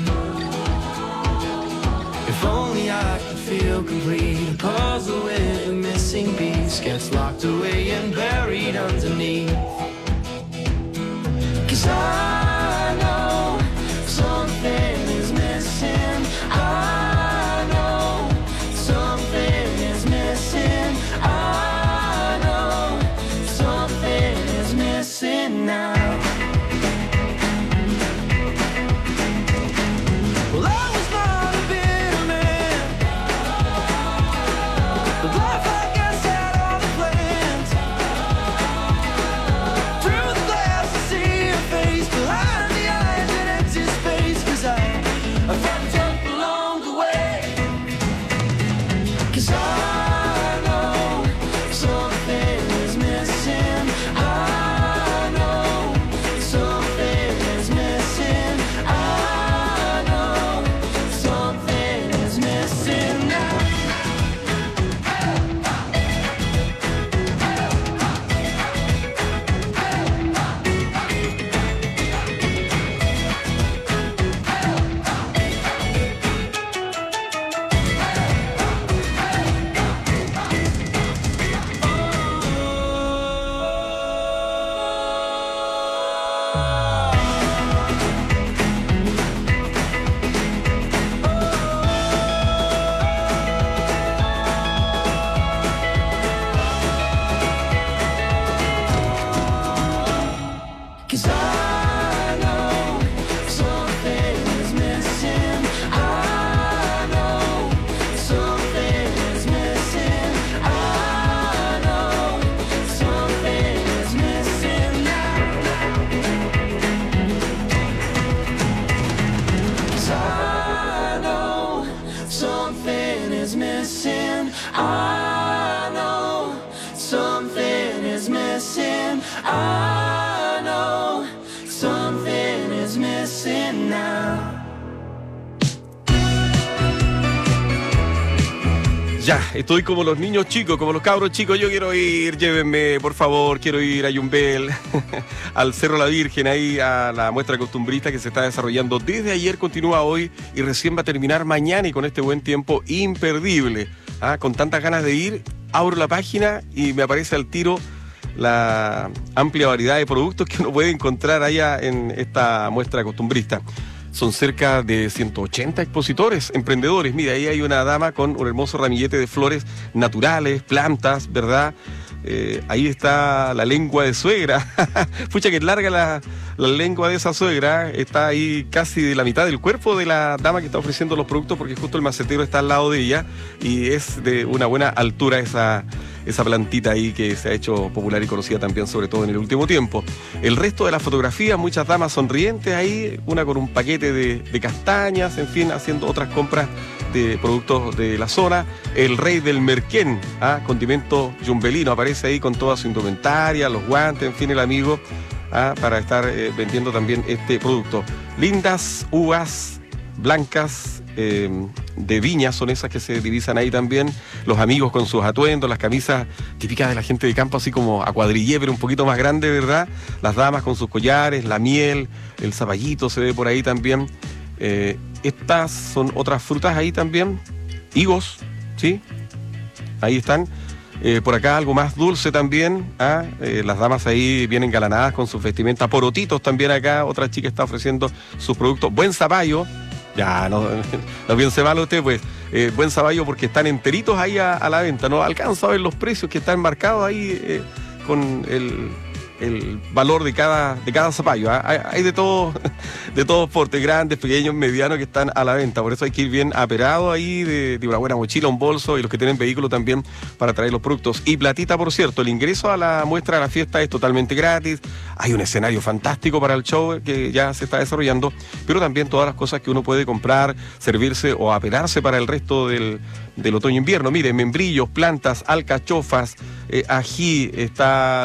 Speaker 21: If only I could feel complete, a puzzle with a missing piece gets locked away and buried underneath. 'Cause I know something is missing. I know something is missing. I
Speaker 6: estoy como los niños chicos, como los cabros chicos. Yo quiero ir, llévenme, por favor, quiero ir a Yumbel, al Cerro La Virgen, ahí a la muestra costumbrista que se está desarrollando desde ayer, continúa hoy y recién va a terminar mañana, y con este buen tiempo imperdible. Con tantas ganas de ir, abro la página y me aparece al tiro la amplia variedad de productos que uno puede encontrar allá en esta muestra costumbrista. Son cerca de 180 expositores, emprendedores. Mira, ahí hay una dama con un hermoso ramillete de flores naturales, plantas, ¿verdad? Ahí está la lengua de suegra. Pucha, que larga la lengua de esa suegra. Está ahí casi de la mitad del cuerpo de la dama que está ofreciendo los productos, porque justo el macetero está al lado de ella y es de una buena altura esa plantita ahí que se ha hecho popular y conocida también, sobre todo en el último tiempo. El resto de las fotografías, muchas damas sonrientes ahí, una con un paquete de castañas, en fin, haciendo otras compras de productos de la zona. El rey del merquén, condimento yumbelino, aparece ahí con toda su indumentaria, los guantes, en fin, el amigo, para estar vendiendo también este producto. Lindas uvas blancas de viña son esas que se divisan ahí también. Los amigos con sus atuendos, las camisas típicas de la gente de campo, así como a cuadrillé, pero un poquito más grande, ¿verdad? Las damas con sus collares, la miel, el zapallito se ve por ahí también. Estas son otras frutas ahí también, higos, ¿sí? Ahí están. Por acá algo más dulce también, las damas ahí vienen engalanadas con sus vestimentas, porotitos también acá, otra chica está ofreciendo sus productos, buen zapallo, ya no piense mal usted, pues, buen zapallo porque están enteritos ahí a la venta, no alcanzo a ver los precios que están marcados ahí con el valor de cada zapallo. Hay de todos portes, grandes, pequeños, medianos, que están a la venta. Por eso hay que ir bien aperado ahí de una buena mochila, un bolso, y los que tienen vehículo también para traer los productos. Y platita, por cierto, el ingreso a la muestra de la fiesta es totalmente gratis. Hay un escenario fantástico para el show que ya se está desarrollando, pero también todas las cosas que uno puede comprar, servirse o aperarse para el resto del otoño-invierno. Mire, membrillos, plantas, alcachofas, ají, está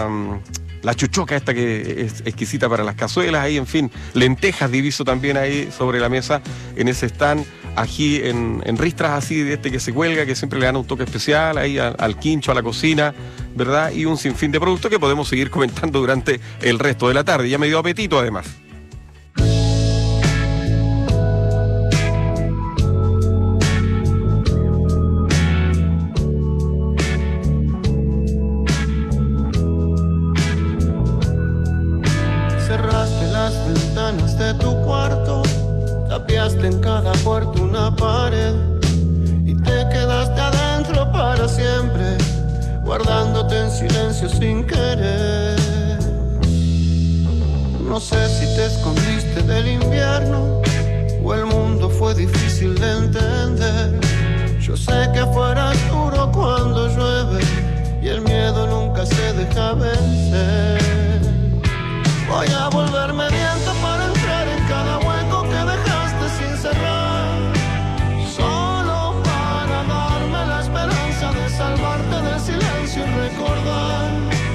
Speaker 6: la chuchoca esta que es exquisita para las cazuelas, ahí, en fin, lentejas diviso también ahí sobre la mesa en ese stand, ají en ristras así de este que se cuelga, que siempre le dan un toque especial ahí al quincho, a la cocina, ¿verdad? Y un sinfín de productos que podemos seguir comentando durante el resto de la tarde. Ya me dio apetito además.
Speaker 21: De tu cuarto, tapiaste en cada puerta una pared y te quedaste adentro para siempre, guardándote en silencio sin querer. No sé si te escondiste del invierno o el mundo fue difícil de entender. Yo sé que afuera es duro cuando llueve y el miedo nunca se deja vencer. Voy a volverme viento para entrar en cada hueco que dejaste sin cerrar, solo para darme la esperanza de salvarte del silencio y recordar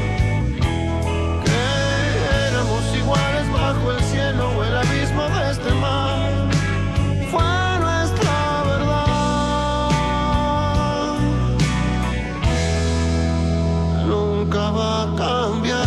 Speaker 21: que éramos iguales bajo el cielo o el abismo de este mar. Fue nuestra verdad, nunca va a cambiar.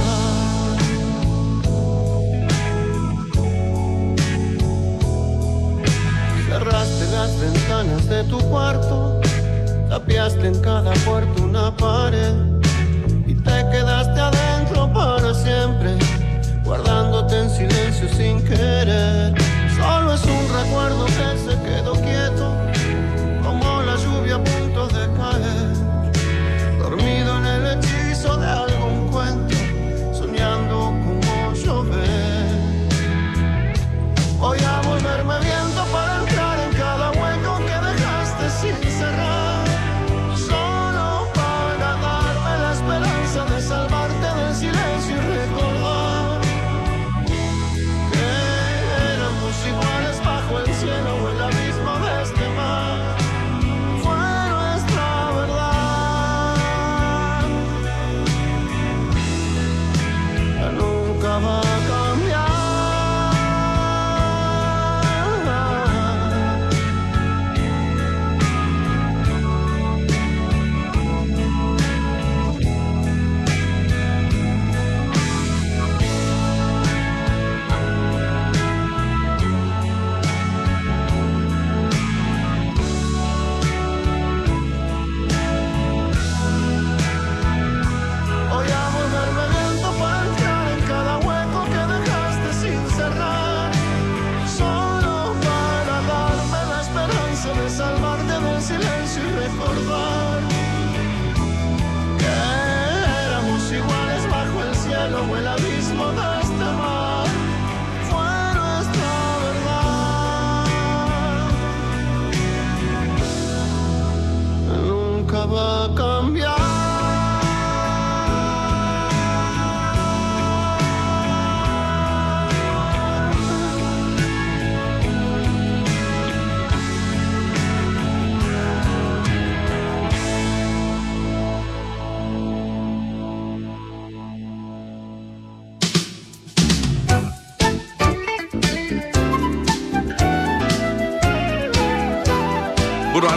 Speaker 21: Cerraste las ventanas de tu cuarto, tapiaste en cada puerta una pared y te quedaste adentro para siempre, guardándote en silencio sin querer. Solo es un recuerdo que se quedó quieto, como la lluvia a punto de caer, dormido en el hechizo de algún cuento, soñando como llover. Voy a volverme viento para entrar en cada hueco que dejaste sin cerrar, solo para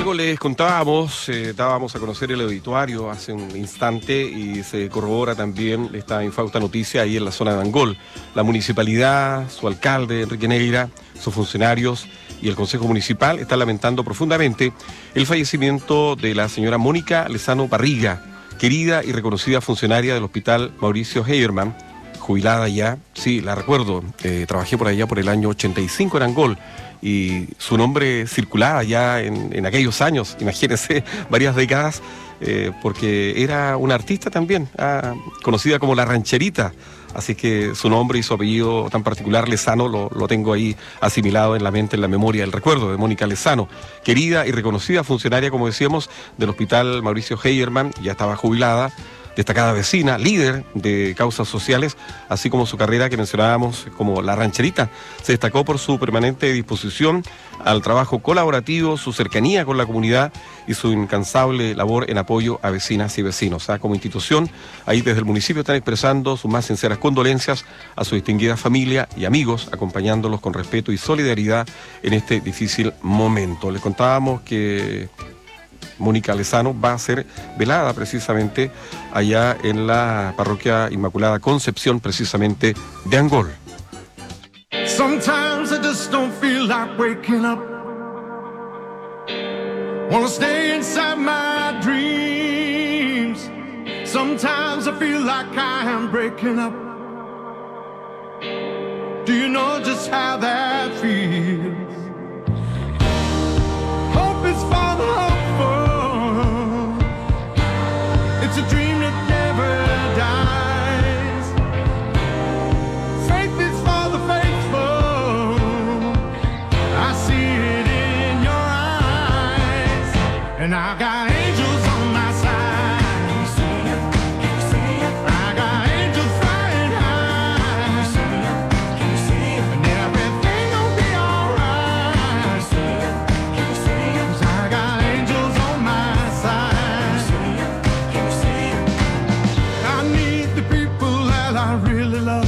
Speaker 6: Algo les contábamos, dábamos a conocer el obituario hace un instante y se corrobora también esta infausta noticia ahí en la zona de Angol. La municipalidad, su alcalde Enrique Neira, sus funcionarios y el Consejo Municipal están lamentando profundamente el fallecimiento de la señora Mónica Lezano Barriga, querida y reconocida funcionaria del Hospital Mauricio Heyermann, jubilada ya, sí, la recuerdo, trabajé por allá por el año 85 en Angol. Y su nombre circulaba ya en aquellos años, imagínense, varias décadas, porque era una artista también, conocida como La Rancherita. Así que su nombre y su apellido tan particular, Lezano, lo tengo ahí asimilado en la mente, en la memoria, el recuerdo de Mónica Lezano, querida y reconocida funcionaria, como decíamos, del Hospital Mauricio Heyermann, ya estaba jubilada, destacada vecina, líder de causas sociales, así como su carrera que mencionábamos como La Rancherita. Se destacó por su permanente disposición al trabajo colaborativo, su cercanía con la comunidad y su incansable labor en apoyo a vecinas y vecinos. Como institución, ahí desde el municipio están expresando sus más sinceras condolencias a su distinguida familia y amigos, acompañándolos con respeto y solidaridad en este difícil momento. Les contábamos que Mónica Lezano va a ser velada precisamente allá en la parroquia Inmaculada Concepción, precisamente de Angol.
Speaker 21: Sometimes I just don't feel like waking up. Wanna stay inside my dreams. Sometimes I feel like I am breaking up. Do you know just how that feels? Hope is for the hopeful. It's a dream that never dies. Faith is for the faithful. I see it in your eyes. And I got angels on my side. I got angels flying high. And everything gon' be alright. 'Cause I got angels on my side. I need the people that I really love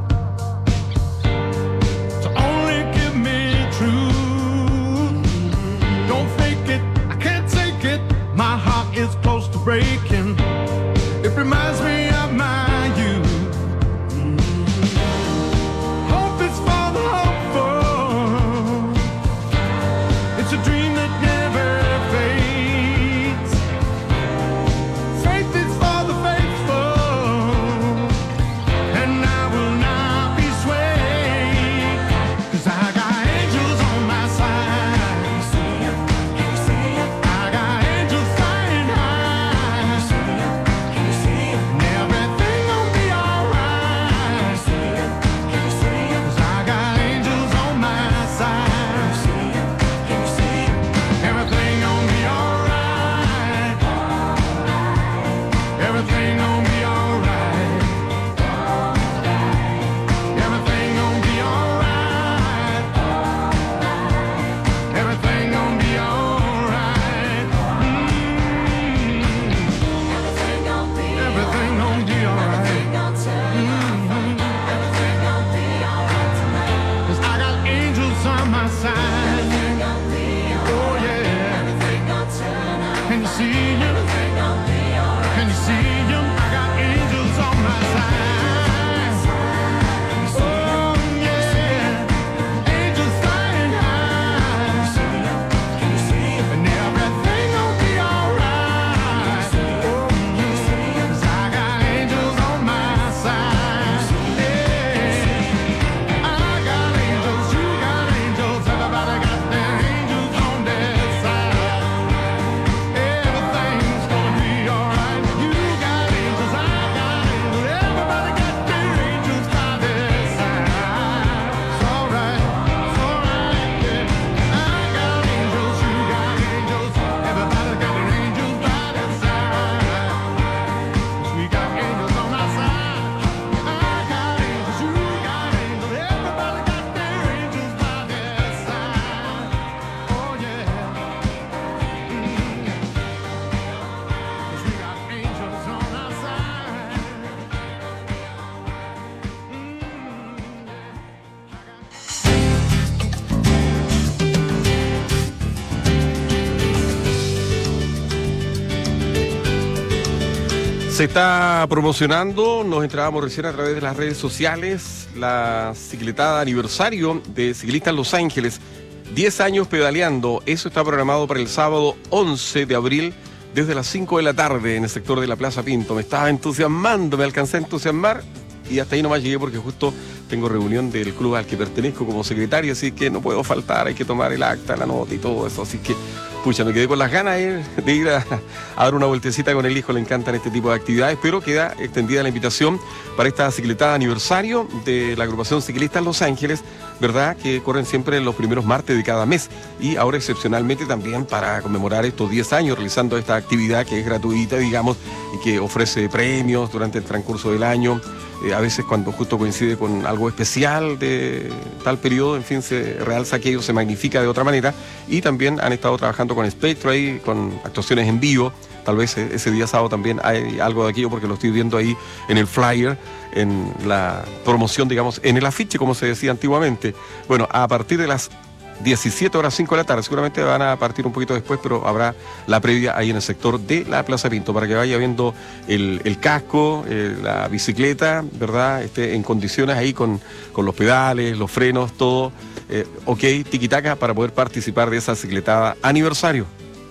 Speaker 21: to only give me truth. Don't fake it, I can't take it. My heart is close to breaking. It reminds me of my youth. Hope is for the hopeful. It's a dream that never fades. Faith is for the faithful. And I will not be swayed. 'Cause I got angels on my side. I got angels flying high. And everything gon' be alright. 'Cause I got angels on my side. Everything gon' be alright. Everything gon' be alright. Everything gon' be alright. Everything gon' be alright. Everything gon' be alright. Everything gon' be alright. 'Cause I got angels on my side. Oh yeah. Can you see him? Can you see him? I got angels on my side. Oh yeah. Angels flying high. And everything gon' be alright. Oh, 'cause I got angels on my side. Yeah. I got angels, you got angels, everybody got their angels on their side. Everything's gonna be alright. You got
Speaker 6: Se está promocionando, nos enterábamos recién a través de las redes sociales, la cicletada aniversario de Ciclistas Los Ángeles, 10 años pedaleando. Eso está programado para el sábado 11 de abril, desde las 5 de la tarde en el sector de la Plaza Pinto. Me estaba entusiasmando, me alcancé a entusiasmar y hasta ahí nomás llegué porque justo tengo reunión del club al que pertenezco como secretario, así que no puedo faltar, hay que tomar el acta, la nota y todo eso, así que pucha, me quedé con las ganas de ir a dar una vueltecita con el hijo, le encantan este tipo de actividades, pero queda extendida la invitación para esta cicletada aniversario de la agrupación Ciclistas Los Ángeles, ¿verdad? Que corren siempre los primeros martes de cada mes y ahora excepcionalmente también para conmemorar estos 10 años realizando esta actividad que es gratuita, digamos, y que ofrece premios durante el transcurso del año. A veces cuando justo coincide con algo especial de tal periodo, en fin, se realza aquello, se magnifica de otra manera, y también han estado trabajando con Spectro ahí, con actuaciones en vivo. Tal vez ese día sábado también hay algo de aquello porque lo estoy viendo ahí en el flyer, en la promoción, digamos, en el afiche, como se decía antiguamente. Bueno, a partir de las 17 horas 5 de la tarde, seguramente van a partir un poquito después, pero habrá la previa ahí en el sector de la Plaza Pinto, para que vaya viendo el casco, la bicicleta, ¿verdad? Esté en condiciones ahí con los pedales, los frenos, todo ok, tiquitaca, para poder participar de esa cicletada aniversario.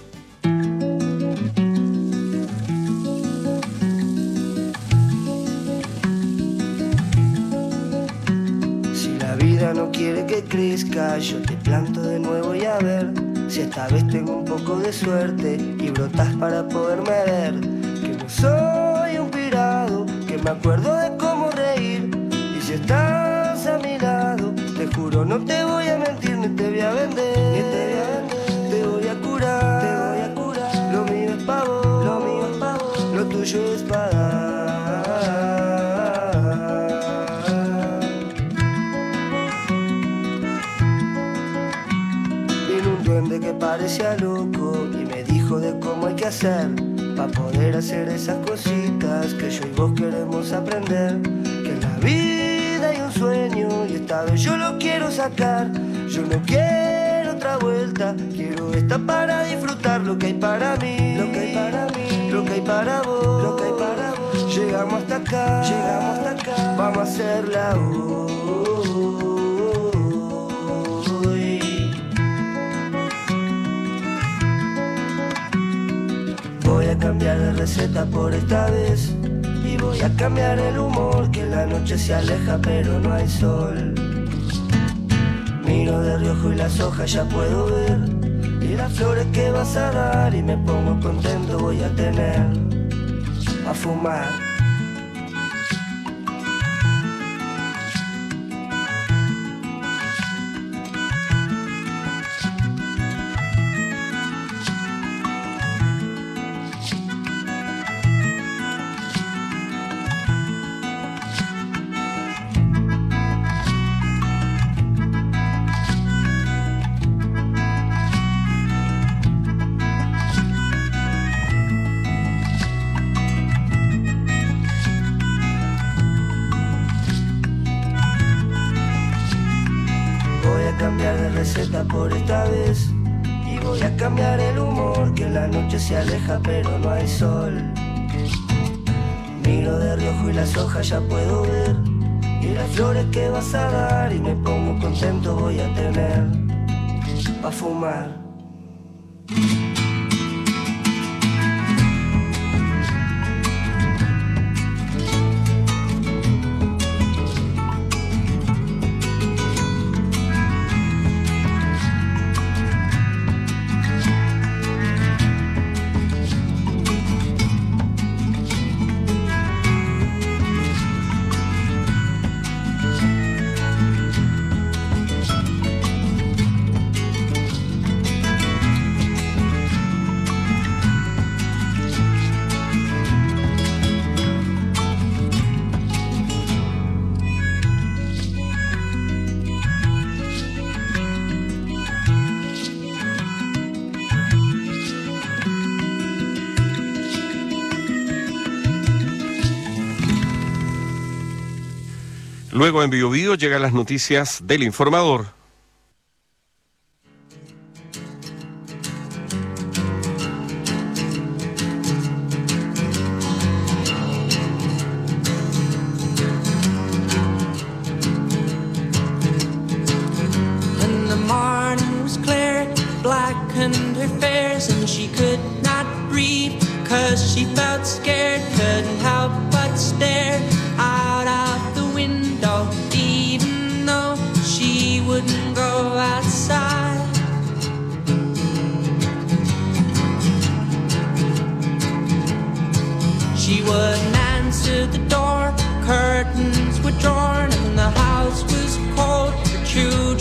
Speaker 1: No quiere que crezca, yo te planto de nuevo y a ver si esta vez tengo un poco de suerte y brotas para poderme ver. Que no soy un pirado, que me acuerdo de cómo reír, y si estás a mi lado, te juro no te voy a mentir ni te voy a vender, te voy a curar, lo mío es pa' vos, lo tuyo es para dar. Que parecía loco y me dijo de cómo hay que hacer para poder hacer esas cositas que yo y vos queremos aprender. Que en la vida hay un sueño y esta vez yo lo quiero sacar. Yo no quiero otra vuelta, quiero esta para disfrutar lo que hay para mí, lo que hay para mí, lo que hay para vos, lo que hay para vos. Llegamos hasta acá, vamos a hacerla hoy. Voy a cambiar de receta por esta vez y voy a cambiar el humor, que la noche se aleja pero no hay sol. Miro de reojo y las hojas ya puedo ver y las flores que vas a dar, y me pongo contento, voy a tener a fumar. Por esta vez y voy a cambiar el humor, que la noche se aleja pero no hay sol. Miro de reojo y las hojas ya puedo ver y las flores que vas a dar, y me pongo contento, voy a tener pa' fumar.
Speaker 6: Luego en Bio Bio llegan las noticias del informador.
Speaker 22: and she could not breathe, 'cause she felt scared, couldn't help but stare out of the window, even though she wouldn't go outside. She wouldn't answer the door, curtains were drawn and the house was cold. Her true